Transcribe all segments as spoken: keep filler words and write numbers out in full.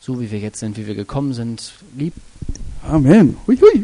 so wie wir jetzt sind, wie wir gekommen sind, lieb. Amen. Hui, hui.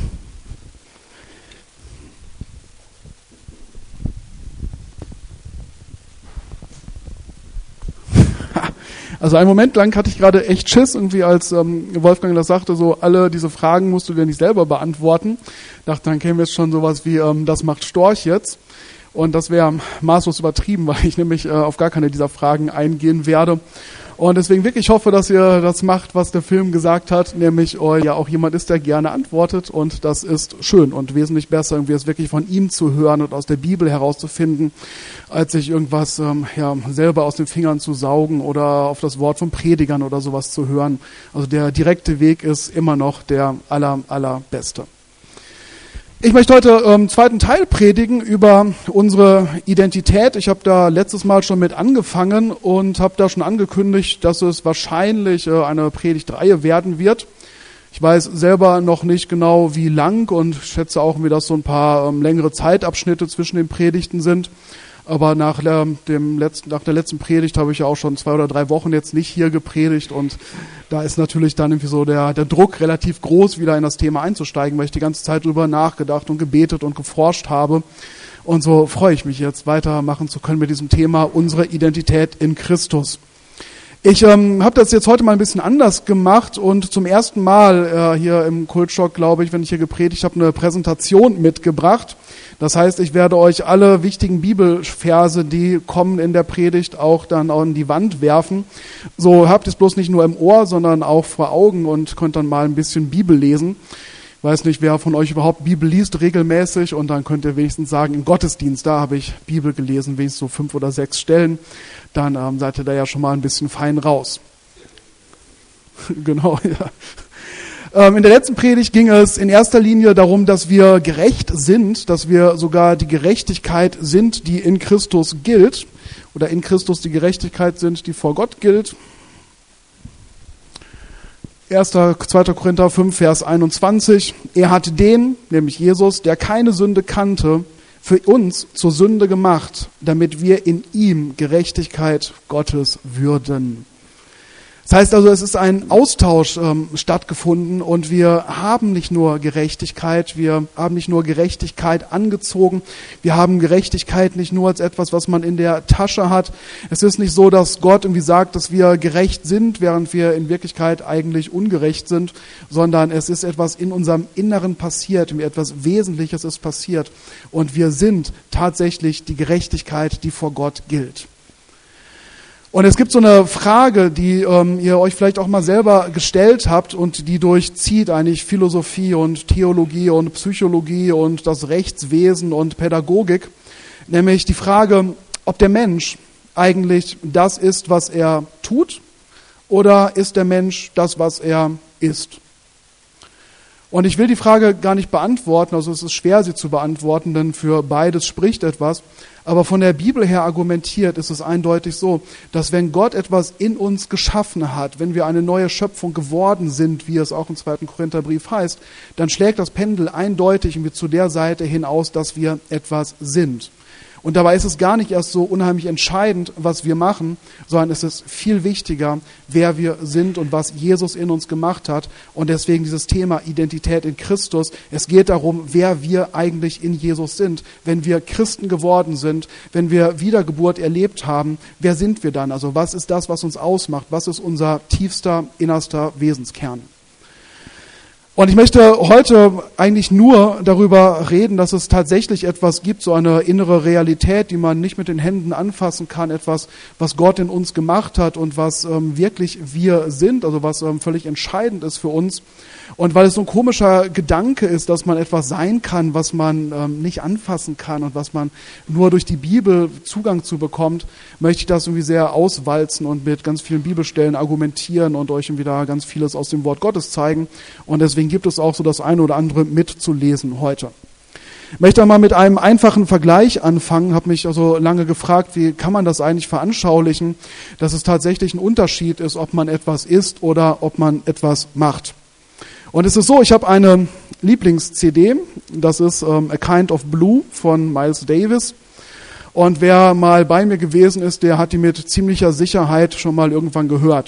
Also einen Moment lang hatte ich gerade echt Schiss, irgendwie als ähm, Wolfgang das sagte, so alle diese Fragen musst du dir nicht selber beantworten. Dachte, dann käme jetzt schon sowas wie, ähm, das macht Storch jetzt. Und das wäre maßlos übertrieben, weil ich nämlich äh, auf gar keine dieser Fragen eingehen werde. Und deswegen wirklich hoffe, dass ihr das macht, was der Film gesagt hat, nämlich oh, ja auch jemand ist, der gerne antwortet. Und das ist schön und wesentlich besser, irgendwie es wirklich von ihm zu hören und aus der Bibel herauszufinden, als sich irgendwas ähm, ja selber aus den Fingern zu saugen oder auf das Wort von Predigern oder sowas zu hören. Also der direkte Weg ist immer noch der aller, allerbeste. Ich möchte heute im ähm, zweiten Teil predigen über unsere Identität. Ich habe da letztes Mal schon mit angefangen und habe da schon angekündigt, dass es wahrscheinlich äh, eine Predigtreihe werden wird. Ich weiß selber noch nicht genau, wie lang und schätze auch, wie das so ein paar ähm, längere Zeitabschnitte zwischen den Predigten sind. Aber nach, äh, dem letzten, nach der letzten Predigt habe ich ja auch schon zwei oder drei Wochen jetzt nicht hier gepredigt und da ist natürlich dann irgendwie so der, der Druck relativ groß, wieder in das Thema einzusteigen, weil ich die ganze Zeit drüber nachgedacht und gebetet und geforscht habe. Und so freue ich mich jetzt, weitermachen zu können mit diesem Thema unsere Identität in Christus. Ich ähm, habe das jetzt heute mal ein bisschen anders gemacht und zum ersten Mal äh, hier im Kultschock, glaube ich, wenn ich hier gepredigt habe, eine Präsentation mitgebracht. Das heißt, ich werde euch alle wichtigen Bibelverse, die kommen in der Predigt, auch dann an die Wand werfen. So habt ihr es bloß nicht nur im Ohr, sondern auch vor Augen und könnt dann mal ein bisschen Bibel lesen. Ich weiß nicht, wer von euch überhaupt Bibel liest regelmäßig und dann könnt ihr wenigstens sagen, im Gottesdienst, da habe ich Bibel gelesen, wenigstens so fünf oder sechs Stellen. Dann ähm, seid ihr da ja schon mal ein bisschen fein raus. Genau, ja. Ähm, in der letzten Predigt ging es in erster Linie darum, dass wir gerecht sind, dass wir sogar die Gerechtigkeit sind, die in Christus gilt, oder in Christus die Gerechtigkeit sind, die vor Gott gilt. erster zweiter Korinther fünf, Vers einundzwanzig. Er hat den, nämlich Jesus, der keine Sünde kannte, für uns zur Sünde gemacht, damit wir in ihm Gerechtigkeit Gottes würden. Das heißt also, es ist ein Austausch ähm, stattgefunden und wir haben nicht nur Gerechtigkeit, wir haben nicht nur Gerechtigkeit angezogen, wir haben Gerechtigkeit nicht nur als etwas, was man in der Tasche hat. Es ist nicht so, dass Gott irgendwie sagt, dass wir gerecht sind, während wir in Wirklichkeit eigentlich ungerecht sind, sondern es ist etwas in unserem Inneren passiert, etwas Wesentliches ist passiert und wir sind tatsächlich die Gerechtigkeit, die vor Gott gilt. Und es gibt so eine Frage, die ähm, ihr euch vielleicht auch mal selber gestellt habt und die durchzieht eigentlich Philosophie und Theologie und Psychologie und das Rechtswesen und Pädagogik, nämlich die Frage, ob der Mensch eigentlich das ist, was er tut, oder ist der Mensch das, was er ist? Und ich will die Frage gar nicht beantworten, also es ist schwer, sie zu beantworten, denn für beides spricht etwas. Aber von der Bibel her argumentiert ist es eindeutig so, dass wenn Gott etwas in uns geschaffen hat, wenn wir eine neue Schöpfung geworden sind, wie es auch im zweiten Korintherbrief heißt, dann schlägt das Pendel eindeutig zu der Seite hinaus, dass wir etwas sind. Und dabei ist es gar nicht erst so unheimlich entscheidend, was wir machen, sondern es ist viel wichtiger, wer wir sind und was Jesus in uns gemacht hat. Und deswegen dieses Thema Identität in Christus. Es geht darum, wer wir eigentlich in Jesus sind. Wenn wir Christen geworden sind, wenn wir Wiedergeburt erlebt haben, wer sind wir dann? Also was ist das, was uns ausmacht? Was ist unser tiefster, innerster Wesenskern? Und ich möchte heute eigentlich nur darüber reden, dass es tatsächlich etwas gibt, so eine innere Realität, die man nicht mit den Händen anfassen kann, etwas, was Gott in uns gemacht hat und was ähm, wirklich wir sind, also was ähm, völlig entscheidend ist für uns. Und weil es so ein komischer Gedanke ist, dass man etwas sein kann, was man ähm, nicht anfassen kann und was man nur durch die Bibel Zugang zu bekommt, möchte ich das irgendwie sehr auswalzen und mit ganz vielen Bibelstellen argumentieren und euch irgendwie da ganz vieles aus dem Wort Gottes zeigen. Und deswegen gibt es auch so das eine oder andere mitzulesen heute. Ich möchte mal mit einem einfachen Vergleich anfangen, habe mich also lange gefragt, wie kann man das eigentlich veranschaulichen, dass es tatsächlich ein Unterschied ist, ob man etwas isst oder ob man etwas macht. Und es ist so, ich habe eine Lieblings-C D, das ist ähm, A Kind of Blue von Miles Davis. Und wer mal bei mir gewesen ist, der hat die mit ziemlicher Sicherheit schon mal irgendwann gehört.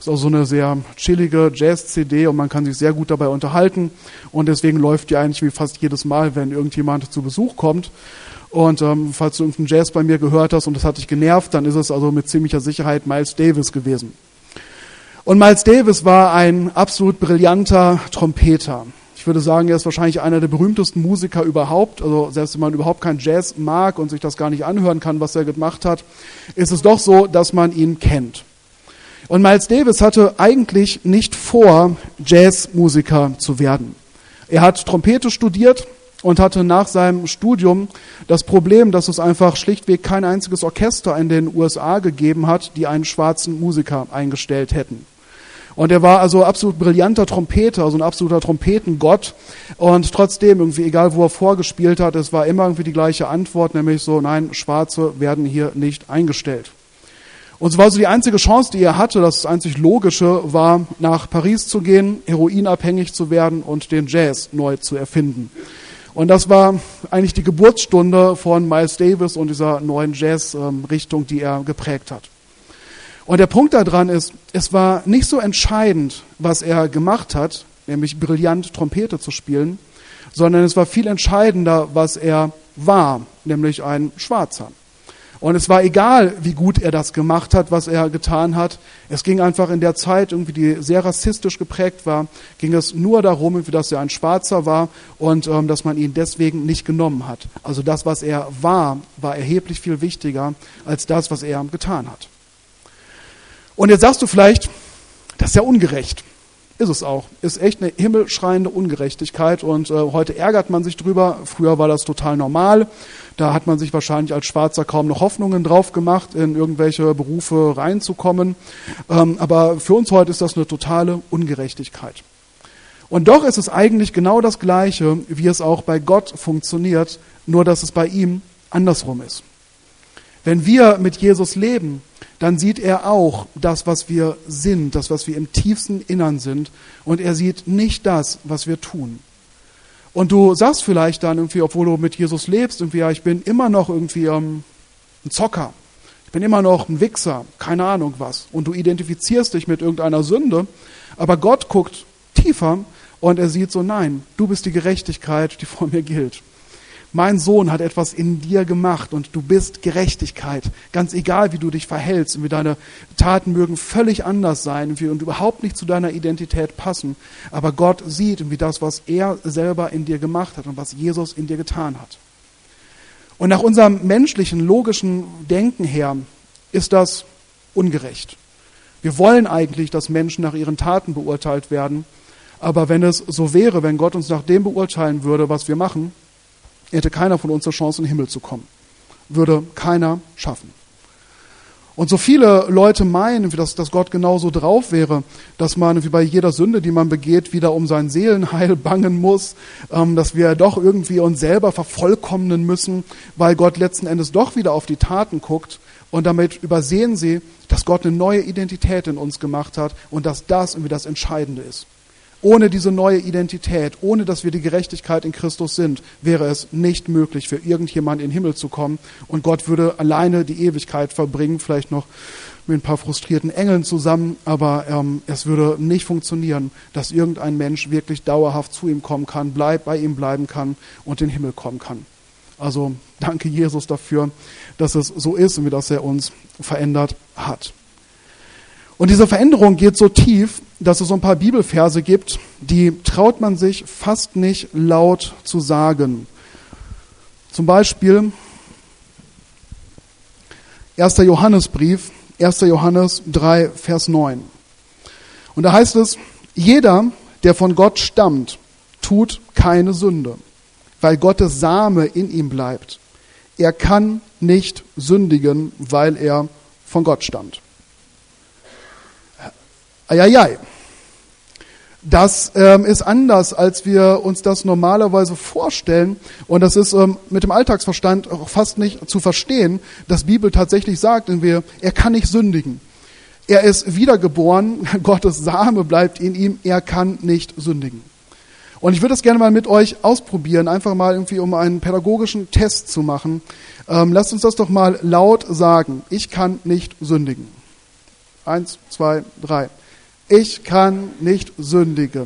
Ist auch so eine sehr chillige Jazz-C D und man kann sich sehr gut dabei unterhalten. Und deswegen läuft die eigentlich wie fast jedes Mal, wenn irgendjemand zu Besuch kommt. Und ähm, falls du irgendeinen Jazz bei mir gehört hast und das hat dich genervt, dann ist es also mit ziemlicher Sicherheit Miles Davis gewesen. Und Miles Davis war ein absolut brillanter Trompeter. Ich würde sagen, er ist wahrscheinlich einer der berühmtesten Musiker überhaupt. Also selbst wenn man überhaupt kein Jazz mag und sich das gar nicht anhören kann, was er gemacht hat, ist es doch so, dass man ihn kennt. Und Miles Davis hatte eigentlich nicht vor, Jazzmusiker zu werden. Er hat Trompete studiert und hatte nach seinem Studium das Problem, dass es einfach schlichtweg kein einziges Orchester in den U S A gegeben hat, die einen schwarzen Musiker eingestellt hätten. Und er war also absolut brillanter Trompeter, also ein absoluter Trompetengott. Und trotzdem, irgendwie, egal wo er vorgespielt hat, es war immer irgendwie die gleiche Antwort, nämlich so, nein, Schwarze werden hier nicht eingestellt. Und so war so die einzige Chance, die er hatte, das einzig Logische, war, nach Paris zu gehen, heroinabhängig zu werden und den Jazz neu zu erfinden. Und das war eigentlich die Geburtsstunde von Miles Davis und dieser neuen Jazz-Richtung, die er geprägt hat. Und der Punkt daran ist, es war nicht so entscheidend, was er gemacht hat, nämlich brillant Trompete zu spielen, sondern es war viel entscheidender, was er war, nämlich ein Schwarzer. Und es war egal, wie gut er das gemacht hat, was er getan hat. Es ging einfach in der Zeit, irgendwie, die sehr rassistisch geprägt war, ging es nur darum, dass er ein Schwarzer war und ähm, dass man ihn deswegen nicht genommen hat. Also das, was er war, war erheblich viel wichtiger als das, was er getan hat. Und jetzt sagst du vielleicht, das ist ja ungerecht. Ist es auch. Ist echt eine himmelschreiende Ungerechtigkeit und äh, heute ärgert man sich drüber. Früher war das total normal. Da hat man sich wahrscheinlich als Schwarzer kaum noch Hoffnungen drauf gemacht, in irgendwelche Berufe reinzukommen. Ähm, aber für uns heute ist das eine totale Ungerechtigkeit. Und doch ist es eigentlich genau das Gleiche, wie es auch bei Gott funktioniert, nur dass es bei ihm andersrum ist. Wenn wir mit Jesus leben, dann sieht er auch das, was wir sind, das, was wir im tiefsten Innern sind. Und er sieht nicht das, was wir tun. Und du sagst vielleicht dann irgendwie, obwohl du mit Jesus lebst, irgendwie, ja, ich bin immer noch irgendwie ähm, ein Zocker. Ich bin immer noch ein Wichser, keine Ahnung was. Und du identifizierst dich mit irgendeiner Sünde. Aber Gott guckt tiefer und er sieht so, nein, du bist die Gerechtigkeit, die vor mir gilt. Mein Sohn hat etwas in dir gemacht und du bist Gerechtigkeit. Ganz egal, wie du dich verhältst und wie deine Taten mögen völlig anders sein und überhaupt nicht zu deiner Identität passen. Aber Gott sieht, wie das, was er selber in dir gemacht hat und was Jesus in dir getan hat. Und nach unserem menschlichen, logischen Denken her ist das ungerecht. Wir wollen eigentlich, dass Menschen nach ihren Taten beurteilt werden. Aber wenn es so wäre, wenn Gott uns nach dem beurteilen würde, was wir machen, hätte keiner von uns eine Chance, in den Himmel zu kommen. Würde keiner schaffen. Und so viele Leute meinen, dass, dass Gott genauso drauf wäre, dass man wie bei jeder Sünde, die man begeht, wieder um sein Seelenheil bangen muss, ähm, dass wir doch irgendwie uns selber vervollkommnen müssen, weil Gott letzten Endes doch wieder auf die Taten guckt. Und damit übersehen sie, dass Gott eine neue Identität in uns gemacht hat und dass das irgendwie das Entscheidende ist. Ohne diese neue Identität, ohne dass wir die Gerechtigkeit in Christus sind, wäre es nicht möglich, für irgendjemand in den Himmel zu kommen. Und Gott würde alleine die Ewigkeit verbringen, vielleicht noch mit ein paar frustrierten Engeln zusammen. Aber ähm, es würde nicht funktionieren, dass irgendein Mensch wirklich dauerhaft zu ihm kommen kann, bleib, bei ihm bleiben kann und in den Himmel kommen kann. Also danke Jesus dafür, dass es so ist und wie das er uns verändert hat. Und diese Veränderung geht so tief, dass es so ein paar Bibelverse gibt, die traut man sich fast nicht laut zu sagen. Zum Beispiel erster Johannesbrief, erster Johannes drei, Vers neun. Und da heißt es, jeder, der von Gott stammt, tut keine Sünde, weil Gottes Same in ihm bleibt. Er kann nicht sündigen, weil er von Gott stammt. Eieiei. Das ähm, ist anders, als wir uns das normalerweise vorstellen. Und das ist ähm, mit dem Alltagsverstand auch fast nicht zu verstehen, dass Bibel tatsächlich sagt, wir, er kann nicht sündigen. Er ist wiedergeboren, Gottes Same bleibt in ihm, er kann nicht sündigen. Und ich würde das gerne mal mit euch ausprobieren, einfach mal irgendwie, um einen pädagogischen Test zu machen. Ähm, lasst uns das doch mal laut sagen. Ich kann nicht sündigen. Eins, zwei, drei. Ich kann nicht sündigen.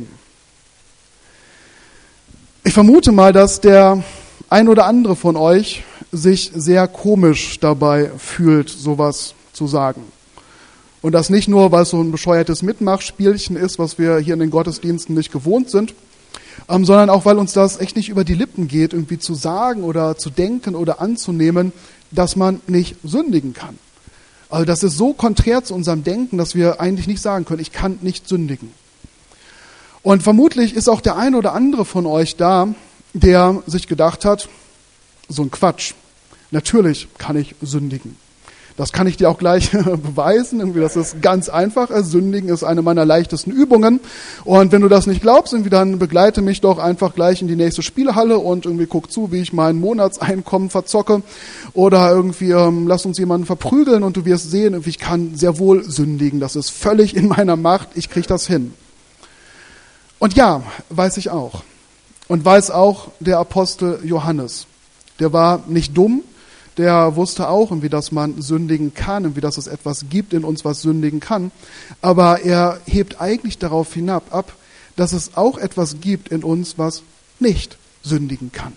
Ich vermute mal, dass der ein oder andere von euch sich sehr komisch dabei fühlt, sowas zu sagen. Und das nicht nur, weil es so ein bescheuertes Mitmachspielchen ist, was wir hier in den Gottesdiensten nicht gewohnt sind, ähm, sondern auch, weil uns das echt nicht über die Lippen geht, irgendwie zu sagen oder zu denken oder anzunehmen, dass man nicht sündigen kann. Also das ist so konträr zu unserem Denken, dass wir eigentlich nicht sagen können, ich kann nicht sündigen. Und vermutlich ist auch der ein oder andere von euch da, der sich gedacht hat, so ein Quatsch, natürlich kann ich sündigen. Das kann ich dir auch gleich beweisen. Irgendwie, das ist ganz einfach. Sündigen ist eine meiner leichtesten Übungen. Und wenn du das nicht glaubst, irgendwie, dann begleite mich doch einfach gleich in die nächste Spielhalle und irgendwie guck zu, wie ich mein Monatseinkommen verzocke. Oder irgendwie ähm, lass uns jemanden verprügeln und du wirst sehen, irgendwie, ich kann sehr wohl sündigen. Das ist völlig in meiner Macht. Ich kriege das hin. Und ja, weiß ich auch. Und weiß auch der Apostel Johannes. Der war nicht dumm. Der wusste auch, wie dass man sündigen kann und wie dass es etwas gibt in uns, was sündigen kann. Aber er hebt eigentlich darauf hinab ab, dass es auch etwas gibt in uns, was nicht sündigen kann.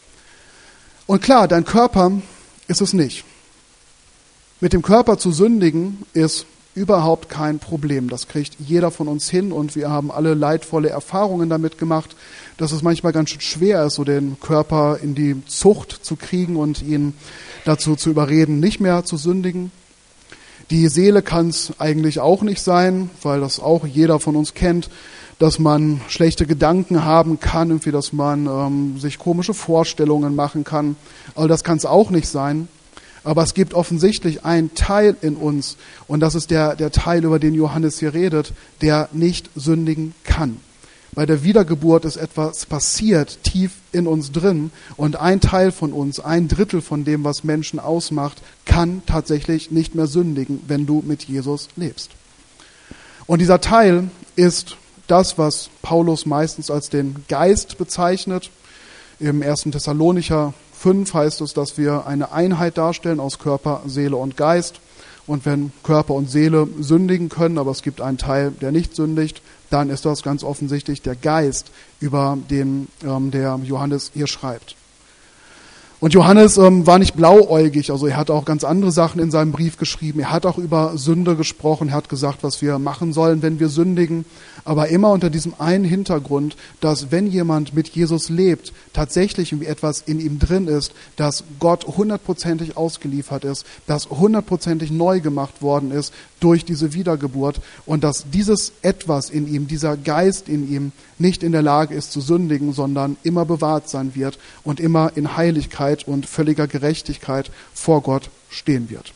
Und klar, dein Körper ist es nicht. Mit dem Körper zu sündigen ist überhaupt kein Problem. Das kriegt jeder von uns hin und wir haben alle leidvolle Erfahrungen damit gemacht, dass es manchmal ganz schön schwer ist, so den Körper in die Zucht zu kriegen und ihn dazu zu überreden, nicht mehr zu sündigen. Die Seele kann es eigentlich auch nicht sein, weil das auch jeder von uns kennt, dass man schlechte Gedanken haben kann, irgendwie, dass man ähm, sich komische Vorstellungen machen kann. Also das kann es auch nicht sein. Aber es gibt offensichtlich einen Teil in uns, und das ist der, der Teil, über den Johannes hier redet, der nicht sündigen kann. Bei der Wiedergeburt ist etwas passiert, tief in uns drin, und ein Teil von uns, ein Drittel von dem, was Menschen ausmacht, kann tatsächlich nicht mehr sündigen, wenn du mit Jesus lebst. Und dieser Teil ist das, was Paulus meistens als den Geist bezeichnet. Im ersten Thessalonicher fünf heißt es, dass wir eine Einheit darstellen aus Körper, Seele und Geist. Und wenn Körper und Seele sündigen können, aber es gibt einen Teil, der nicht sündigt, dann ist das ganz offensichtlich der Geist, über den ähm, der Johannes hier schreibt. Und Johannes ähm, war nicht blauäugig, also er hat auch ganz andere Sachen in seinem Brief geschrieben. Er hat auch über Sünde gesprochen, er hat gesagt, was wir machen sollen, wenn wir sündigen. Aber immer unter diesem einen Hintergrund, dass wenn jemand mit Jesus lebt, tatsächlich irgendwie etwas in ihm drin ist, dass Gott hundertprozentig ausgeliefert ist, dass hundertprozentig neu gemacht worden ist durch diese Wiedergeburt und dass dieses etwas in ihm, dieser Geist in ihm nicht in der Lage ist zu sündigen, sondern immer bewahrt sein wird und immer in Heiligkeit und völliger Gerechtigkeit vor Gott stehen wird.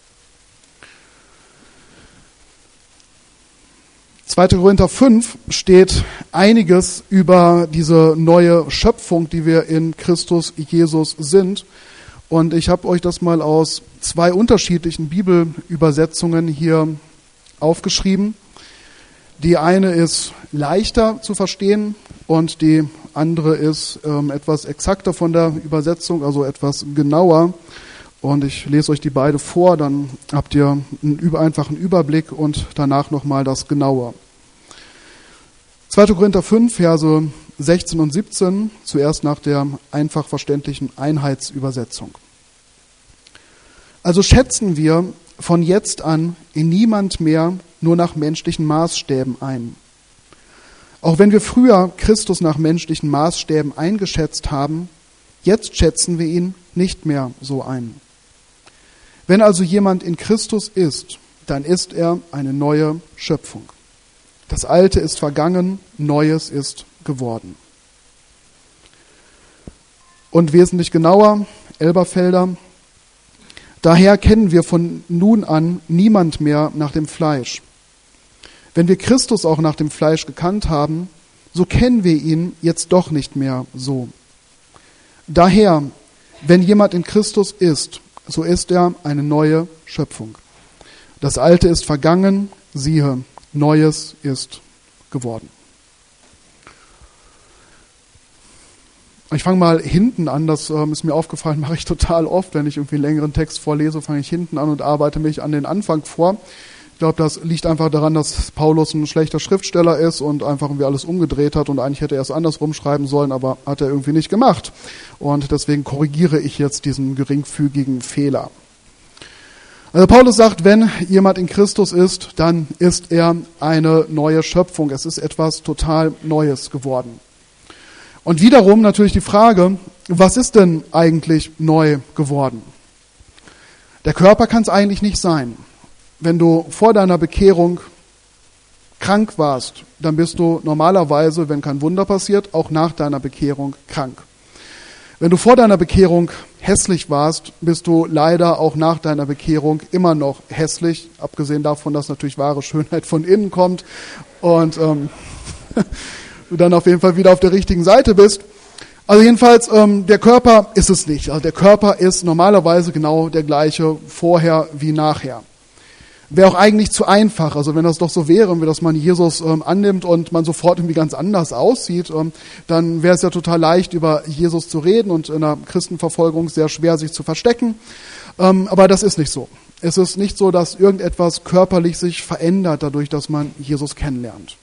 zweiter Korinther fünf steht einiges über diese neue Schöpfung, die wir in Christus Jesus sind. Und ich habe euch das mal aus zwei unterschiedlichen Bibelübersetzungen hier aufgeschrieben. Die eine ist leichter zu verstehen und die andere ist ähm, etwas exakter von der Übersetzung, also etwas genauer. Und ich lese euch die beide vor, dann habt ihr einen einfachen Überblick und danach nochmal das Genaue. zweiter Korinther fünf, Verse sechzehn und siebzehn, zuerst nach der einfach verständlichen Einheitsübersetzung. Also schätzen wir von jetzt an in niemand mehr nur nach menschlichen Maßstäben ein. Auch wenn wir früher Christus nach menschlichen Maßstäben eingeschätzt haben, jetzt schätzen wir ihn nicht mehr so ein. Wenn also jemand in Christus ist, dann ist er eine neue Schöpfung. Das Alte ist vergangen, Neues ist geworden. Und wesentlich genauer, Elberfelder, daher kennen wir von nun an niemand mehr nach dem Fleisch. Wenn wir Christus auch nach dem Fleisch gekannt haben, so kennen wir ihn jetzt doch nicht mehr so. Daher, wenn jemand in Christus ist, so ist er eine neue Schöpfung. Das Alte ist vergangen, siehe, Neues ist geworden. Ich fange mal hinten an, das ähm, ist mir aufgefallen, mache ich total oft, wenn ich irgendwie einen längeren Text vorlese, fange ich hinten an und arbeite mich an den Anfang vor. glaube, das liegt einfach daran, dass Paulus ein schlechter Schriftsteller ist und einfach irgendwie alles umgedreht hat und eigentlich hätte er es andersrum schreiben sollen, aber hat er irgendwie nicht gemacht. Und deswegen korrigiere ich jetzt diesen geringfügigen Fehler. Also Paulus sagt, wenn jemand in Christus ist, dann ist er eine neue Schöpfung. Es ist etwas total Neues geworden. Und wiederum natürlich die Frage, was ist denn eigentlich neu geworden? Der Körper kann es eigentlich nicht sein. Wenn du vor deiner Bekehrung krank warst, dann bist du normalerweise, wenn kein Wunder passiert, auch nach deiner Bekehrung krank. Wenn du vor deiner Bekehrung hässlich warst, bist du leider auch nach deiner Bekehrung immer noch hässlich, abgesehen davon, dass natürlich wahre Schönheit von innen kommt und ähm, du dann auf jeden Fall wieder auf der richtigen Seite bist. Also jedenfalls, ähm, der Körper ist es nicht. Also der Körper ist normalerweise genau der gleiche vorher wie nachher. Wäre auch eigentlich zu einfach. Also wenn das doch so wäre, wie dass man Jesus ähm, annimmt und man sofort irgendwie ganz anders aussieht, ähm, dann wäre es ja total leicht, über Jesus zu reden und in der Christenverfolgung sehr schwer, sich zu verstecken. Ähm, aber das ist nicht so. Es ist nicht so, dass irgendetwas körperlich sich verändert, dadurch, dass man Jesus kennenlernt.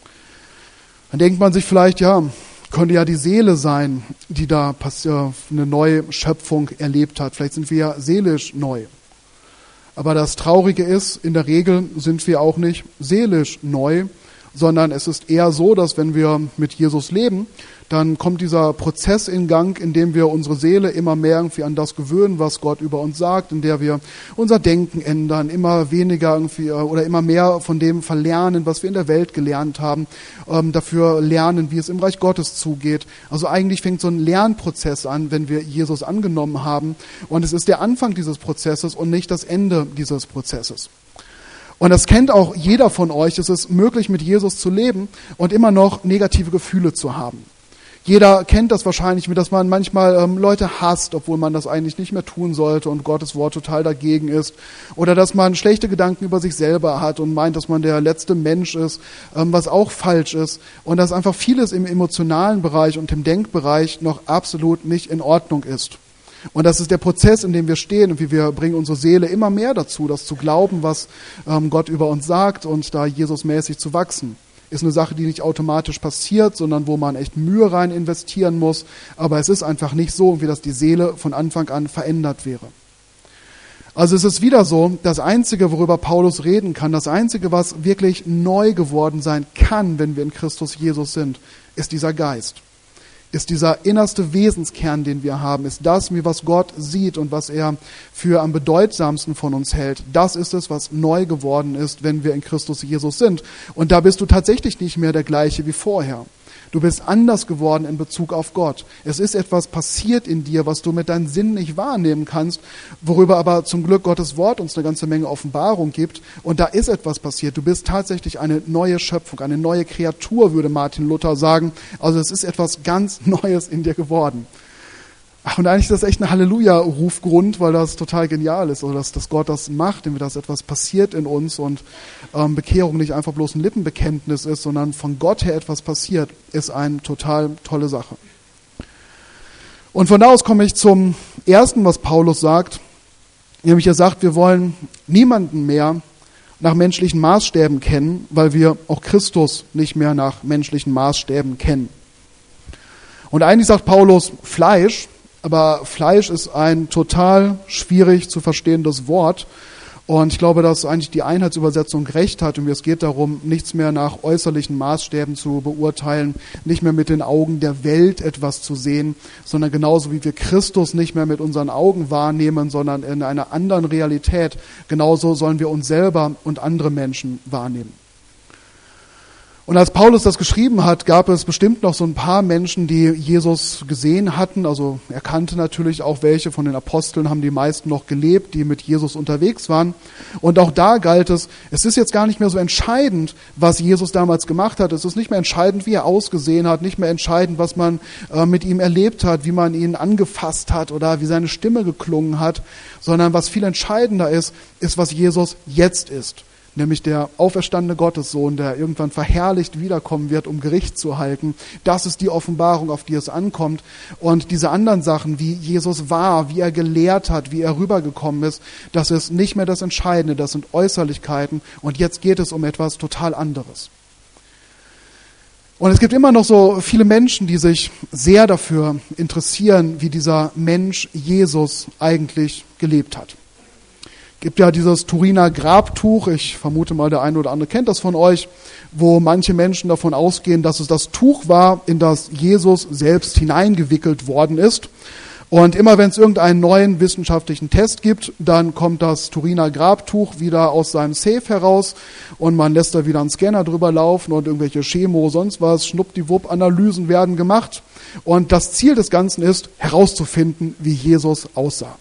Dann denkt man sich vielleicht, ja, könnte ja die Seele sein, die da eine neue Schöpfung erlebt hat. Vielleicht sind wir ja seelisch neu. Aber das Traurige ist, in der Regel sind wir auch nicht seelisch neu, sondern es ist eher so, dass wenn wir mit Jesus leben, dann kommt dieser Prozess in Gang, in dem wir unsere Seele immer mehr irgendwie an das gewöhnen, was Gott über uns sagt, in der wir unser Denken ändern, immer weniger irgendwie oder immer mehr von dem verlernen, was wir in der Welt gelernt haben, ähm, dafür lernen, wie es im Reich Gottes zugeht. Also eigentlich fängt so ein Lernprozess an, wenn wir Jesus angenommen haben. Und es ist der Anfang dieses Prozesses und nicht das Ende dieses Prozesses. Und das kennt auch jeder von euch. Es ist möglich, mit Jesus zu leben und immer noch negative Gefühle zu haben. Jeder kennt das wahrscheinlich, dass man manchmal ähm, Leute hasst, obwohl man das eigentlich nicht mehr tun sollte und Gottes Wort total dagegen ist. Oder dass man schlechte Gedanken über sich selber hat und meint, dass man der letzte Mensch ist, ähm, was auch falsch ist. Und dass einfach vieles im emotionalen Bereich und im Denkbereich noch absolut nicht in Ordnung ist. Und das ist der Prozess, in dem wir stehen und wie wir bringen unsere Seele immer mehr dazu, das zu glauben, was ähm, Gott über uns sagt und da Jesusmäßig zu wachsen. Ist eine Sache, die nicht automatisch passiert, sondern wo man echt Mühe rein investieren muss. Aber es ist einfach nicht so, wie das die Seele von Anfang an verändert wäre. Also es ist wieder so, das Einzige, worüber Paulus reden kann, das Einzige, was wirklich neu geworden sein kann, wenn wir in Christus Jesus sind, ist dieser Geist. Ist dieser innerste Wesenskern, den wir haben, ist das, wie was Gott sieht und was er für am bedeutsamsten von uns hält. Das ist es, was neu geworden ist, wenn wir in Christus Jesus sind. Und da bist du tatsächlich nicht mehr der gleiche wie vorher. Du bist anders geworden in Bezug auf Gott. Es ist etwas passiert in dir, was du mit deinen Sinnen nicht wahrnehmen kannst, worüber aber zum Glück Gottes Wort uns eine ganze Menge Offenbarung gibt. Und da ist etwas passiert. Du bist tatsächlich eine neue Schöpfung, eine neue Kreatur, würde Martin Luther sagen. Also es ist etwas ganz Neues in dir geworden. Ach, und eigentlich ist das echt ein Halleluja-Rufgrund, weil das total genial ist, oder dass, dass Gott das macht, indem das etwas passiert in uns und ähm, Bekehrung nicht einfach bloß ein Lippenbekenntnis ist, sondern von Gott her etwas passiert, ist eine total tolle Sache. Und von da aus komme ich zum Ersten, was Paulus sagt, nämlich er sagt, wir wollen niemanden mehr nach menschlichen Maßstäben kennen, weil wir auch Christus nicht mehr nach menschlichen Maßstäben kennen. Und eigentlich sagt Paulus Fleisch, aber Fleisch ist ein total schwierig zu verstehendes Wort. Und ich glaube, dass eigentlich die Einheitsübersetzung recht hat. Und es geht darum, nichts mehr nach äußerlichen Maßstäben zu beurteilen, nicht mehr mit den Augen der Welt etwas zu sehen, sondern genauso wie wir Christus nicht mehr mit unseren Augen wahrnehmen, sondern in einer anderen Realität, genauso sollen wir uns selber und andere Menschen wahrnehmen. Und als Paulus das geschrieben hat, gab es bestimmt noch so ein paar Menschen, die Jesus gesehen hatten. Also er kannte natürlich auch welche von den Aposteln, haben die meisten noch gelebt, die mit Jesus unterwegs waren. Und auch da galt es, es ist jetzt gar nicht mehr so entscheidend, was Jesus damals gemacht hat. Es ist nicht mehr entscheidend, wie er ausgesehen hat, nicht mehr entscheidend, was man äh, mit ihm erlebt hat, wie man ihn angefasst hat oder wie seine Stimme geklungen hat, sondern was viel entscheidender ist, ist, was Jesus jetzt ist. nämlich der auferstandene Gottessohn, der irgendwann verherrlicht wiederkommen wird, um Gericht zu halten. Das ist die Offenbarung, auf die es ankommt. Und diese anderen Sachen, wie Jesus war, wie er gelehrt hat, wie er rübergekommen ist, das ist nicht mehr das Entscheidende, das sind Äußerlichkeiten. Und jetzt geht es um etwas total anderes. Und es gibt immer noch so viele Menschen, die sich sehr dafür interessieren, wie dieser Mensch Jesus eigentlich gelebt hat. Es gibt ja dieses Turiner Grabtuch, ich vermute mal, der eine oder andere kennt das von euch, wo manche Menschen davon ausgehen, dass es das Tuch war, in das Jesus selbst hineingewickelt worden ist. Und immer wenn es irgendeinen neuen wissenschaftlichen Test gibt, dann kommt das Turiner Grabtuch wieder aus seinem Safe heraus und man lässt da wieder einen Scanner drüber laufen und irgendwelche Chemo, sonst was, Schnuppdiwupp-Analysen werden gemacht. Und das Ziel des Ganzen ist, herauszufinden, wie Jesus aussah.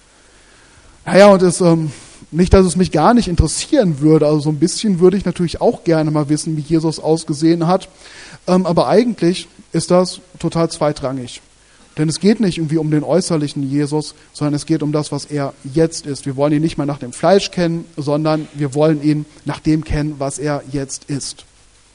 Naja, und es, ähm, nicht, dass es mich gar nicht interessieren würde, also so ein bisschen würde ich natürlich auch gerne mal wissen, wie Jesus ausgesehen hat, ähm, aber eigentlich ist das total zweitrangig. Denn es geht nicht irgendwie um den äußerlichen Jesus, sondern es geht um das, was er jetzt ist. Wir wollen ihn nicht mal nach dem Fleisch kennen, sondern wir wollen ihn nach dem kennen, was er jetzt ist.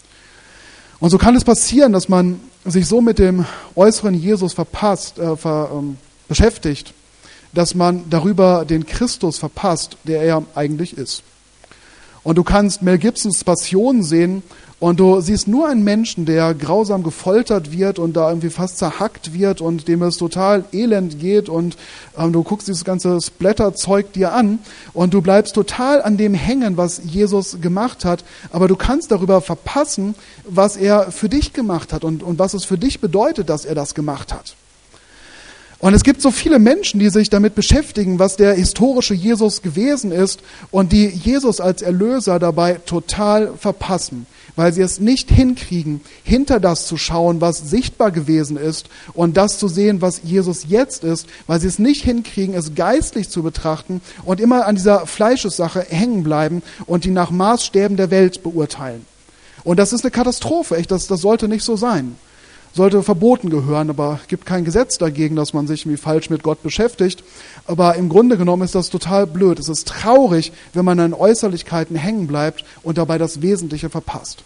Und so kann es passieren, dass man sich so mit dem äußeren Jesus verpasst, äh, ver, ähm, beschäftigt, dass man darüber den Christus verpasst, der er eigentlich ist. Und du kannst Mel Gibsons Passion sehen und du siehst nur einen Menschen, der grausam gefoltert wird und da irgendwie fast zerhackt wird und dem es total elend geht und ähm, du guckst dieses ganze Splatter-Zeug dir an und du bleibst total an dem hängen, was Jesus gemacht hat, aber du kannst darüber verpassen, was er für dich gemacht hat und, und was es für dich bedeutet, dass er das gemacht hat. Und es gibt so viele Menschen, die sich damit beschäftigen, was der historische Jesus gewesen ist und die Jesus als Erlöser dabei total verpassen, weil sie es nicht hinkriegen, hinter das zu schauen, was sichtbar gewesen ist und das zu sehen, was Jesus jetzt ist, weil sie es nicht hinkriegen, es geistlich zu betrachten und immer an dieser Fleischessache hängen bleiben und die nach Maßstäben der Welt beurteilen. Und das ist eine Katastrophe, echt, das, das sollte nicht so sein. Sollte verboten gehören, aber es gibt kein Gesetz dagegen, dass man sich irgendwie falsch mit Gott beschäftigt. Aber im Grunde genommen ist das total blöd. Es ist traurig, wenn man an Äußerlichkeiten hängen bleibt und dabei das Wesentliche verpasst.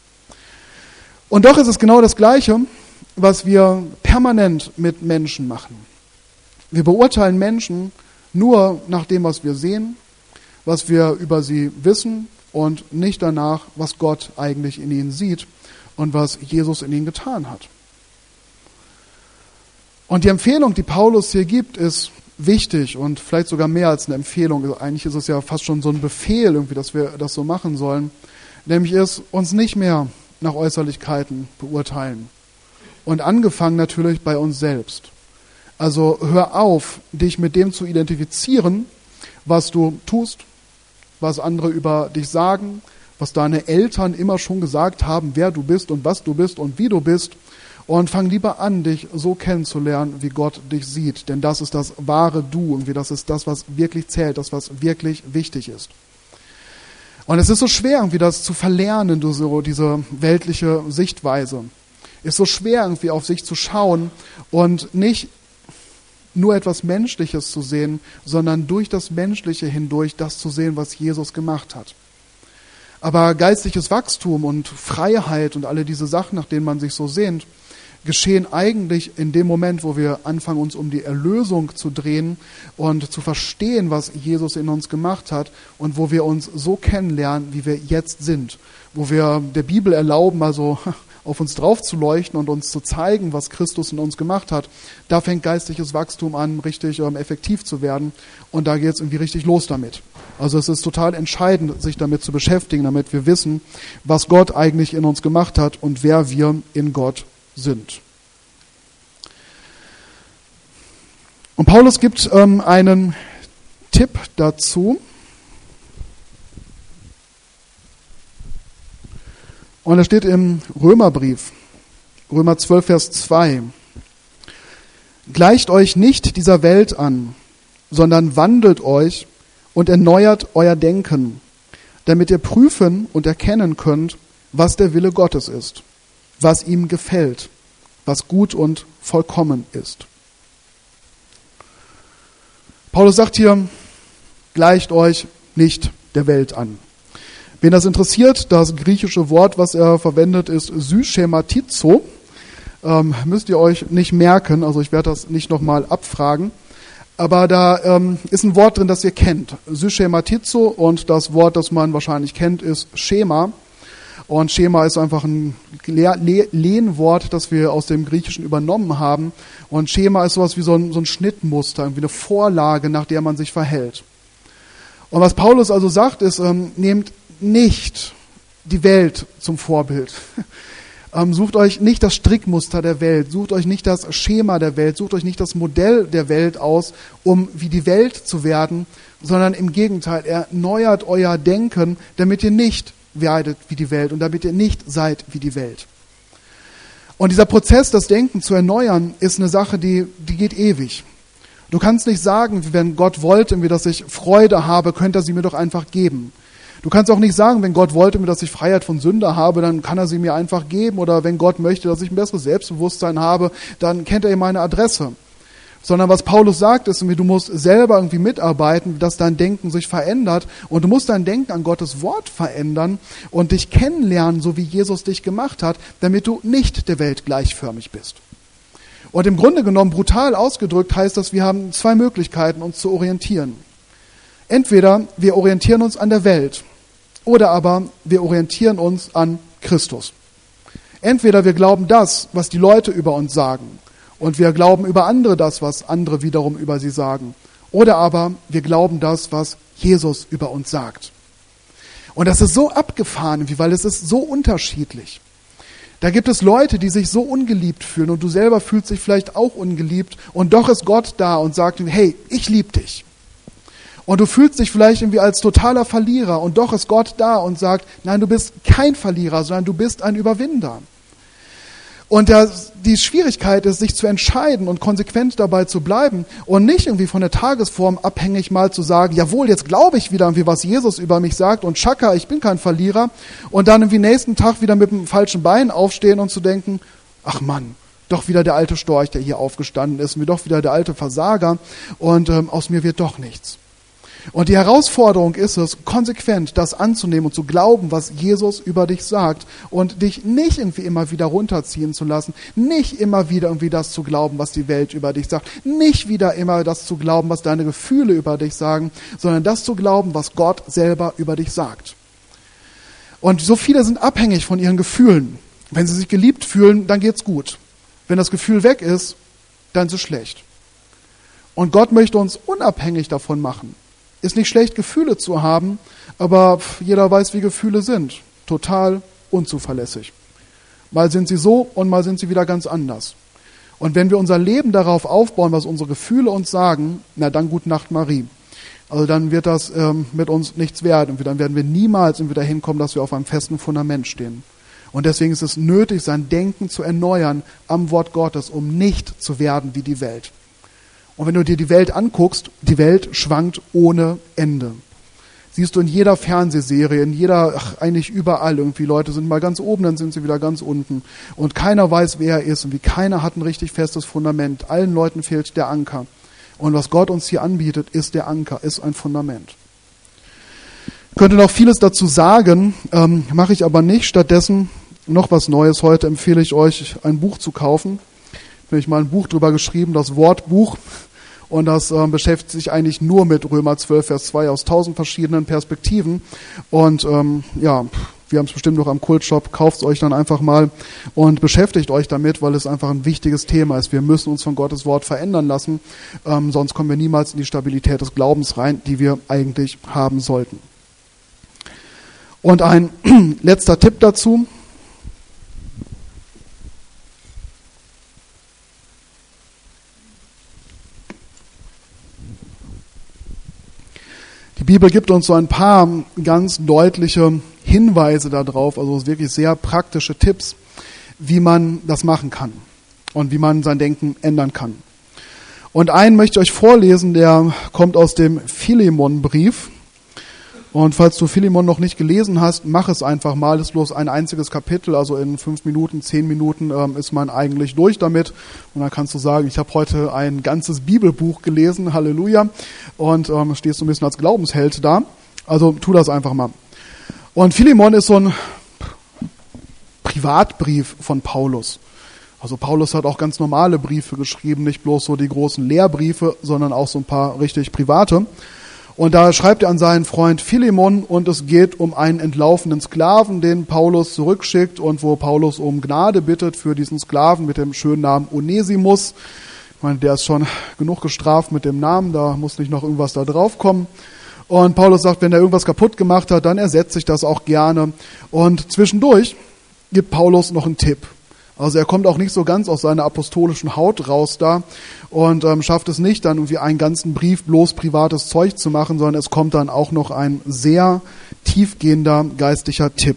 Und doch ist es genau das Gleiche, was wir permanent mit Menschen machen. Wir beurteilen Menschen nur nach dem, was wir sehen, was wir über sie wissen und nicht danach, was Gott eigentlich in ihnen sieht und was Jesus in ihnen getan hat. Und die Empfehlung, die Paulus hier gibt, ist wichtig und vielleicht sogar mehr als eine Empfehlung. Eigentlich ist es ja fast schon so ein Befehl, irgendwie, dass wir das so machen sollen. Nämlich ist, uns nicht mehr nach Äußerlichkeiten beurteilen. Und angefangen natürlich bei uns selbst. Also hör auf, dich mit dem zu identifizieren, was du tust, was andere über dich sagen, was deine Eltern immer schon gesagt haben, wer du bist und was du bist und wie du bist. Und fang lieber an, dich so kennenzulernen, wie Gott dich sieht. Denn das ist das wahre Du. Irgendwie das ist das, was wirklich zählt, das, was wirklich wichtig ist. Und es ist so schwer, irgendwie das zu verlernen, so diese weltliche Sichtweise. Es ist so schwer, irgendwie auf sich zu schauen und nicht nur etwas Menschliches zu sehen, sondern durch das Menschliche hindurch das zu sehen, was Jesus gemacht hat. Aber geistliches Wachstum und Freiheit und alle diese Sachen, nach denen man sich so sehnt, geschehen eigentlich in dem Moment, wo wir anfangen, uns um die Erlösung zu drehen und zu verstehen, was Jesus in uns gemacht hat und wo wir uns so kennenlernen, wie wir jetzt sind. Wo wir der Bibel erlauben, also auf uns drauf zu leuchten und uns zu zeigen, was Christus in uns gemacht hat. Da fängt geistliches Wachstum an, richtig ähm, effektiv zu werden und da geht es irgendwie richtig los damit. Also es ist total entscheidend, sich damit zu beschäftigen, damit wir wissen, was Gott eigentlich in uns gemacht hat und wer wir in Gott sind. Und Paulus gibt ähm, einen Tipp dazu. Und er steht im Römerbrief, Römer zwölf, Vers zwei. Gleicht euch nicht dieser Welt an, sondern wandelt euch und erneuert euer Denken, damit ihr prüfen und erkennen könnt, was der Wille Gottes ist, was ihm gefällt, was gut und vollkommen ist. Paulus sagt hier, gleicht euch nicht der Welt an. Wen das interessiert, das griechische Wort, was er verwendet, ist syschematizo. Ähm, müsst ihr euch nicht merken, also ich werde das nicht nochmal abfragen. Aber da ähm, ist ein Wort drin, das ihr kennt. Syschematizo, und das Wort, das man wahrscheinlich kennt, ist Schema. Und Schema ist einfach ein Le- Le- Lehnwort, das wir aus dem Griechischen übernommen haben. Und Schema ist sowas wie so ein, so ein Schnittmuster, irgendwie eine Vorlage, nach der man sich verhält. Und was Paulus also sagt, ist, ähm, nehmt nicht die Welt zum Vorbild. ähm, sucht euch nicht das Strickmuster der Welt, sucht euch nicht das Schema der Welt, sucht euch nicht das Modell der Welt aus, um wie die Welt zu werden, sondern im Gegenteil, erneuert euer Denken, damit ihr nicht werdet wie die Welt und damit ihr nicht seid wie die Welt. Und dieser Prozess, das Denken zu erneuern, ist eine Sache, die, die geht ewig. Du kannst nicht sagen, wenn Gott wollte, dass ich Freude habe, könnte er sie mir doch einfach geben. Du kannst auch nicht sagen, wenn Gott wollte, dass ich Freiheit von Sünde habe, dann kann er sie mir einfach geben. Oder wenn Gott möchte, dass ich ein besseres Selbstbewusstsein habe, dann kennt er meine Adresse. Sondern was Paulus sagt, ist, du musst selber irgendwie mitarbeiten, dass dein Denken sich verändert. Und du musst dein Denken an Gottes Wort verändern und dich kennenlernen, so wie Jesus dich gemacht hat, damit du nicht der Welt gleichförmig bist. Und im Grunde genommen, brutal ausgedrückt, heißt das, wir haben zwei Möglichkeiten, uns zu orientieren. Entweder wir orientieren uns an der Welt oder aber wir orientieren uns an Christus. Entweder wir glauben das, was die Leute über uns sagen, und wir glauben über andere das, was andere wiederum über sie sagen. Oder aber wir glauben das, was Jesus über uns sagt. Und das ist so abgefahren, weil es ist so unterschiedlich. Da gibt es Leute, die sich so ungeliebt fühlen und du selber fühlst dich vielleicht auch ungeliebt und doch ist Gott da und sagt, hey, ich liebe dich. Und du fühlst dich vielleicht irgendwie als totaler Verlierer und doch ist Gott da und sagt, nein, du bist kein Verlierer, sondern du bist ein Überwinder. Und das, die Schwierigkeit ist, sich zu entscheiden und konsequent dabei zu bleiben und nicht irgendwie von der Tagesform abhängig mal zu sagen, jawohl, jetzt glaube ich wieder irgendwie, was Jesus über mich sagt und Schaka, ich bin kein Verlierer, und dann irgendwie nächsten Tag wieder mit dem falschen Bein aufstehen und zu denken, ach Mann, doch wieder der alte Storch, der hier aufgestanden ist, und mir doch wieder der alte Versager und ähm, aus mir wird doch nichts. Und die Herausforderung ist es, konsequent das anzunehmen und zu glauben, was Jesus über dich sagt und dich nicht irgendwie immer wieder runterziehen zu lassen, nicht immer wieder irgendwie das zu glauben, was die Welt über dich sagt, nicht wieder immer das zu glauben, was deine Gefühle über dich sagen, sondern das zu glauben, was Gott selber über dich sagt. Und so viele sind abhängig von ihren Gefühlen. Wenn sie sich geliebt fühlen, dann geht's gut. Wenn das Gefühl weg ist, dann ist es schlecht. Und Gott möchte uns unabhängig davon machen. Ist nicht schlecht, Gefühle zu haben, aber jeder weiß, wie Gefühle sind. Total unzuverlässig. Mal sind sie so und mal sind sie wieder ganz anders. Und wenn wir unser Leben darauf aufbauen, was unsere Gefühle uns sagen, na dann gute Nacht, Marie. Also dann wird das ähm, mit uns nichts werden. Und dann werden wir niemals wieder hinkommen, dass wir auf einem festen Fundament stehen. Und deswegen ist es nötig, sein Denken zu erneuern am Wort Gottes, um nicht zu werden wie die Welt. Und wenn du dir die Welt anguckst, die Welt schwankt ohne Ende. Siehst du in jeder Fernsehserie, in jeder, ach, eigentlich überall irgendwie, Leute sind mal ganz oben, dann sind sie wieder ganz unten. Und keiner weiß, wer er ist und wie keiner hat ein richtig festes Fundament. Allen Leuten fehlt der Anker. Und was Gott uns hier anbietet, ist der Anker, ist ein Fundament. Ich könnte noch vieles dazu sagen, ähm, mache ich aber nicht. Stattdessen noch was Neues. Heute empfehle ich euch, ein Buch zu kaufen. Habe ich mal ein Buch drüber geschrieben, das Wortbuch, und das äh, beschäftigt sich eigentlich nur mit Römer zwölf, Vers zwei aus tausend verschiedenen Perspektiven. Und ähm, ja, wir haben es bestimmt noch am Kultshop, kauft es euch dann einfach mal und beschäftigt euch damit, weil es einfach ein wichtiges Thema ist. Wir müssen uns von Gottes Wort verändern lassen, ähm, sonst kommen wir niemals in die Stabilität des Glaubens rein, die wir eigentlich haben sollten. Und ein letzter Tipp dazu. Die Bibel gibt uns so ein paar ganz deutliche Hinweise darauf, also wirklich sehr praktische Tipps, wie man das machen kann und wie man sein Denken ändern kann. Und einen möchte ich euch vorlesen, der kommt aus dem Philemon-Brief. Und falls du Philemon noch nicht gelesen hast, mach es einfach mal. Es ist bloß ein einziges Kapitel, also in fünf Minuten, zehn Minuten ähm, ist man eigentlich durch damit. Und dann kannst du sagen, ich habe heute ein ganzes Bibelbuch gelesen, Halleluja. Und ähm, stehst du ein bisschen als Glaubensheld da. Also tu das einfach mal. Und Philemon ist so ein Privatbrief von Paulus. Also Paulus hat auch ganz normale Briefe geschrieben, nicht bloß so die großen Lehrbriefe, sondern auch so ein paar richtig private. Und da schreibt er an seinen Freund Philemon, und es geht um einen entlaufenen Sklaven, den Paulus zurückschickt und wo Paulus um Gnade bittet für diesen Sklaven mit dem schönen Namen Onesimus. Ich meine, der ist schon genug gestraft mit dem Namen, da muss nicht noch irgendwas da drauf kommen. Und Paulus sagt, wenn er irgendwas kaputt gemacht hat, dann ersetze ich das auch gerne. Und zwischendurch gibt Paulus noch einen Tipp. Also er kommt auch nicht so ganz aus seiner apostolischen Haut raus da und ähm, schafft es nicht, dann irgendwie einen ganzen Brief bloß privates Zeug zu machen, sondern es kommt dann auch noch ein sehr tiefgehender geistlicher Tipp.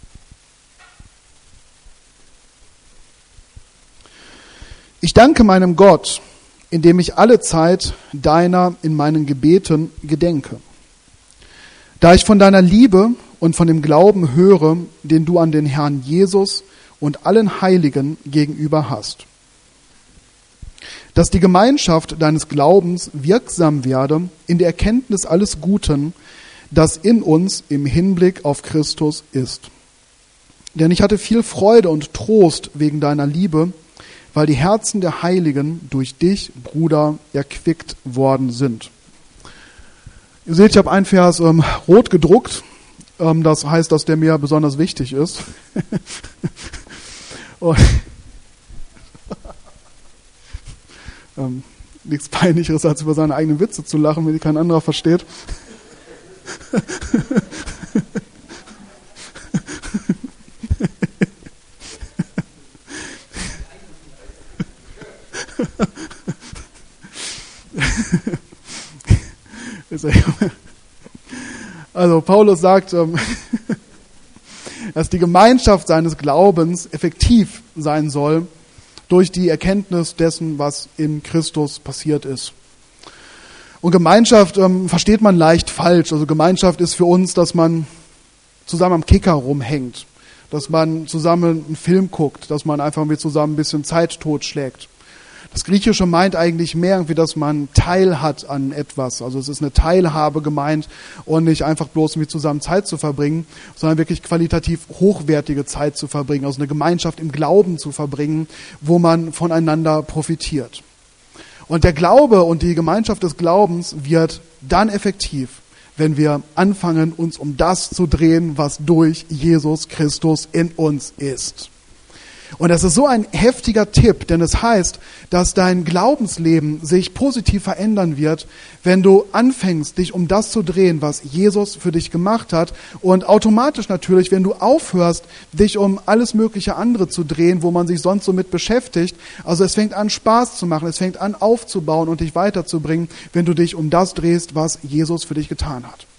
Ich danke meinem Gott, indem ich alle Zeit deiner in meinen Gebeten gedenke. Da ich von deiner Liebe und von dem Glauben höre, den du an den Herrn Jesus und allen Heiligen gegenüber hast. Dass die Gemeinschaft deines Glaubens wirksam werde in der Erkenntnis alles Guten, das in uns im Hinblick auf Christus ist. Denn ich hatte viel Freude und Trost wegen deiner Liebe, weil die Herzen der Heiligen durch dich, Bruder, erquickt worden sind. Ihr seht, ich habe einen Vers ähm, rot gedruckt. Ähm, das heißt, dass der mir besonders wichtig ist. Und ähm, nichts Peinlicheres, als über seine eigenen Witze zu lachen, wenn die kein anderer versteht. Also Paulus sagt, ähm, dass die Gemeinschaft seines Glaubens effektiv sein soll durch die Erkenntnis dessen, was in Christus passiert ist. Und Gemeinschaft ähm, versteht man leicht falsch. Also Gemeinschaft ist für uns, dass man zusammen am Kicker rumhängt, dass man zusammen einen Film guckt, dass man einfach mit zusammen ein bisschen Zeit totschlägt. Das Griechische meint eigentlich mehr irgendwie, dass man Teil hat an etwas. Also es ist eine Teilhabe gemeint und nicht einfach bloß mit zusammen Zeit zu verbringen, sondern wirklich qualitativ hochwertige Zeit zu verbringen, also eine Gemeinschaft im Glauben zu verbringen, wo man voneinander profitiert. Und der Glaube und die Gemeinschaft des Glaubens wird dann effektiv, wenn wir anfangen, uns um das zu drehen, was durch Jesus Christus in uns ist. Und das ist so ein heftiger Tipp, denn es heißt, dass dein Glaubensleben sich positiv verändern wird, wenn du anfängst, dich um das zu drehen, was Jesus für dich gemacht hat, und automatisch natürlich, wenn du aufhörst, dich um alles mögliche andere zu drehen, wo man sich sonst so mit beschäftigt. Also es fängt an, Spaß zu machen, es fängt an, aufzubauen und dich weiterzubringen, wenn du dich um das drehst, was Jesus für dich getan hat.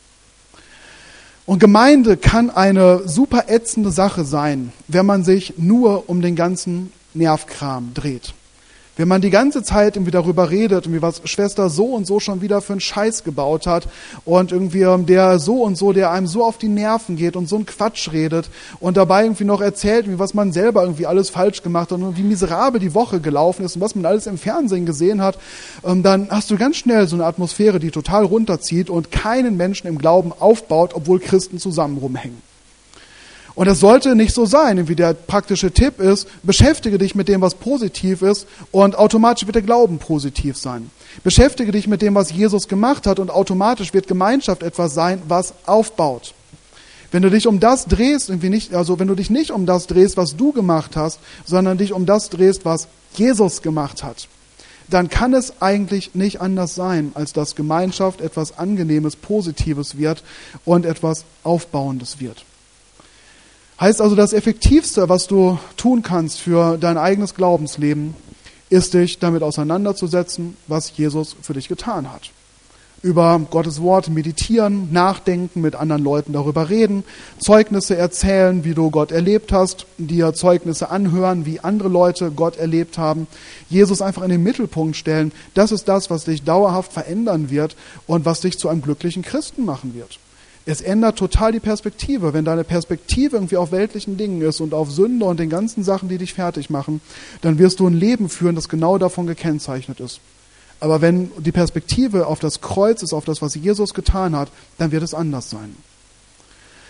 Und Gemeinde kann eine super ätzende Sache sein, wenn man sich nur um den ganzen Nervkram dreht. Wenn man die ganze Zeit irgendwie darüber redet, irgendwie was Schwester so und so schon wieder für einen Scheiß gebaut hat und irgendwie der so und so, der einem so auf die Nerven geht und so einen Quatsch redet und dabei irgendwie noch erzählt, wie was man selber irgendwie alles falsch gemacht hat und wie miserabel die Woche gelaufen ist und was man alles im Fernsehen gesehen hat, dann hast du ganz schnell so eine Atmosphäre, die total runterzieht und keinen Menschen im Glauben aufbaut, obwohl Christen zusammen rumhängen. Und das sollte nicht so sein, wie der praktische Tipp ist, beschäftige dich mit dem, was positiv ist, und automatisch wird der Glauben positiv sein. Beschäftige dich mit dem, was Jesus gemacht hat, und automatisch wird Gemeinschaft etwas sein, was aufbaut. Wenn du dich um das drehst, irgendwie nicht, also wenn du dich nicht um das drehst, was du gemacht hast, sondern dich um das drehst, was Jesus gemacht hat, dann kann es eigentlich nicht anders sein, als dass Gemeinschaft etwas Angenehmes, Positives wird und etwas Aufbauendes wird. Heißt also, das Effektivste, was du tun kannst für dein eigenes Glaubensleben, ist, dich damit auseinanderzusetzen, was Jesus für dich getan hat. Über Gottes Wort meditieren, nachdenken, mit anderen Leuten darüber reden, Zeugnisse erzählen, wie du Gott erlebt hast, dir Zeugnisse anhören, wie andere Leute Gott erlebt haben, Jesus einfach in den Mittelpunkt stellen. Das ist das, was dich dauerhaft verändern wird und was dich zu einem glücklichen Christen machen wird. Es ändert total die Perspektive. Wenn deine Perspektive irgendwie auf weltlichen Dingen ist und auf Sünde und den ganzen Sachen, die dich fertig machen, dann wirst du ein Leben führen, das genau davon gekennzeichnet ist. Aber wenn die Perspektive auf das Kreuz ist, auf das, was Jesus getan hat, dann wird es anders sein.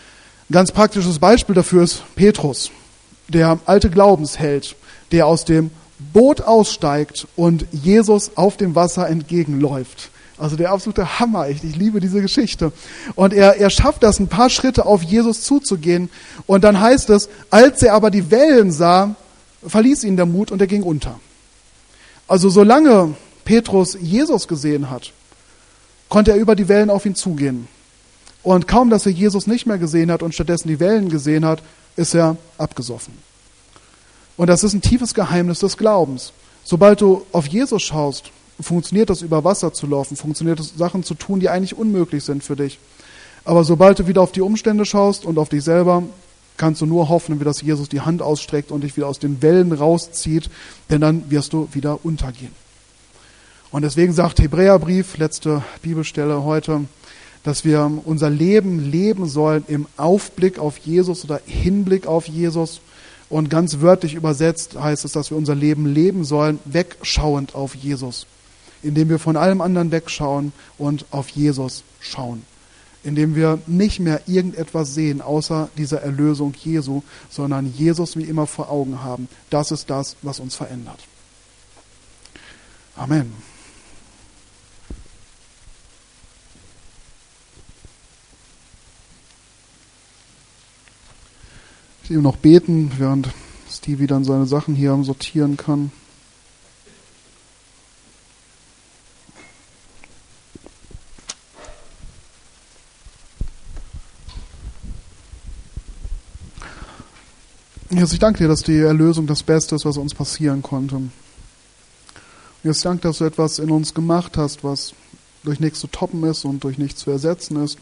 Ein ganz praktisches Beispiel dafür ist Petrus, der alte Glaubensheld, der aus dem Boot aussteigt und Jesus auf dem Wasser entgegenläuft. Also der absolute Hammer, echt. Ich liebe diese Geschichte. Und er, er schafft das, ein paar Schritte auf Jesus zuzugehen. Und dann heißt es, als er aber die Wellen sah, verließ ihn der Mut und er ging unter. Also solange Petrus Jesus gesehen hat, konnte er über die Wellen auf ihn zugehen. Und kaum, dass er Jesus nicht mehr gesehen hat und stattdessen die Wellen gesehen hat, ist er abgesoffen. Und das ist ein tiefes Geheimnis des Glaubens. Sobald du auf Jesus schaust, funktioniert das, über Wasser zu laufen, funktioniert es, Sachen zu tun, die eigentlich unmöglich sind für dich. Aber sobald du wieder auf die Umstände schaust und auf dich selber, kannst du nur hoffen, wie dass Jesus die Hand ausstreckt und dich wieder aus den Wellen rauszieht, denn dann wirst du wieder untergehen. Und deswegen sagt Hebräerbrief, letzte Bibelstelle heute, dass wir unser Leben leben sollen im Aufblick auf Jesus oder Hinblick auf Jesus. Und ganz wörtlich übersetzt heißt es, dass wir unser Leben leben sollen, wegschauend auf Jesus. Indem wir von allem anderen wegschauen und auf Jesus schauen. Indem wir nicht mehr irgendetwas sehen, außer dieser Erlösung Jesu, sondern Jesus wie immer vor Augen haben. Das ist das, was uns verändert. Amen. Ich will noch beten, während Stevie dann seine Sachen hier sortieren kann. Jesus, ich danke dir, dass die Erlösung das Beste ist, was uns passieren konnte. Jesus, ich danke, dass du etwas in uns gemacht hast, was durch nichts zu toppen ist und durch nichts zu ersetzen ist.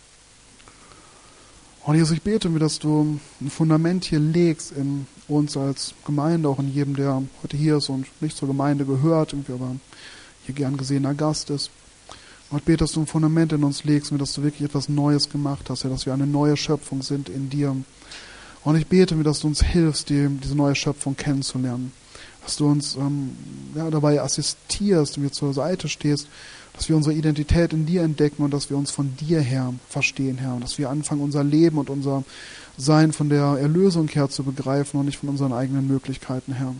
Und Jesus, ich bete mir, dass du ein Fundament hier legst in uns als Gemeinde, auch in jedem, der heute hier ist und nicht zur Gemeinde gehört, irgendwie aber hier gern gesehener Gast ist. Und ich bete, dass du ein Fundament in uns legst, dass du wirklich etwas Neues gemacht hast, ja, dass wir eine neue Schöpfung sind in dir. Und ich bete mir, dass du uns hilfst, die, diese neue Schöpfung kennenzulernen. Dass du uns ähm, ja, dabei assistierst und wir zur Seite stehst, dass wir unsere Identität in dir entdecken und dass wir uns von dir her verstehen, Herr. Und dass wir anfangen, unser Leben und unser Sein von der Erlösung her zu begreifen und nicht von unseren eigenen Möglichkeiten her.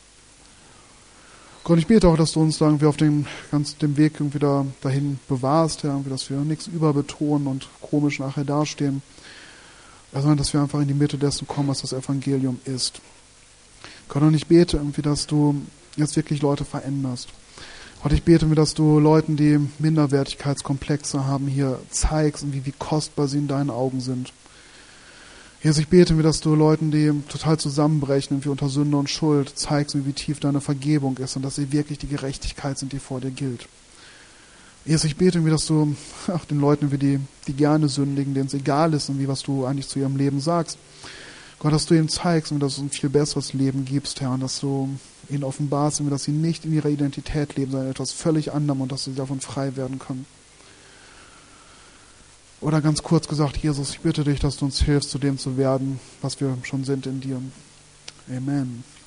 Gott, ich bete auch, dass du uns da irgendwie auf dem, ganz dem Weg irgendwie da, dahin bewahrst, Herr, dass wir nichts überbetonen und komisch nachher dastehen, sondern dass wir einfach in die Mitte dessen kommen, was das Evangelium ist. Gott, und ich bete irgendwie, dass du jetzt wirklich Leute veränderst. Und ich bete mir, dass du Leuten, die Minderwertigkeitskomplexe haben, hier zeigst, wie, wie kostbar sie in deinen Augen sind. Jesus, ich bete mir, dass du Leuten, die total zusammenbrechen, wie unter Sünde und Schuld, zeigst, wie tief deine Vergebung ist und dass sie wirklich die Gerechtigkeit sind, die vor dir gilt. Jesus, ich bete mir, dass du ach, den Leuten, wie die, die gerne sündigen, denen es egal ist und wie was du eigentlich zu ihrem Leben sagst, Gott, dass du ihnen zeigst und dass du ein viel besseres Leben gibst, Herr, und dass du ihnen offenbarst, dass sie nicht in ihrer Identität leben, sondern etwas völlig anderem und dass sie davon frei werden können. Oder ganz kurz gesagt, Jesus, ich bitte dich, dass du uns hilfst, zu dem zu werden, was wir schon sind in dir. Amen.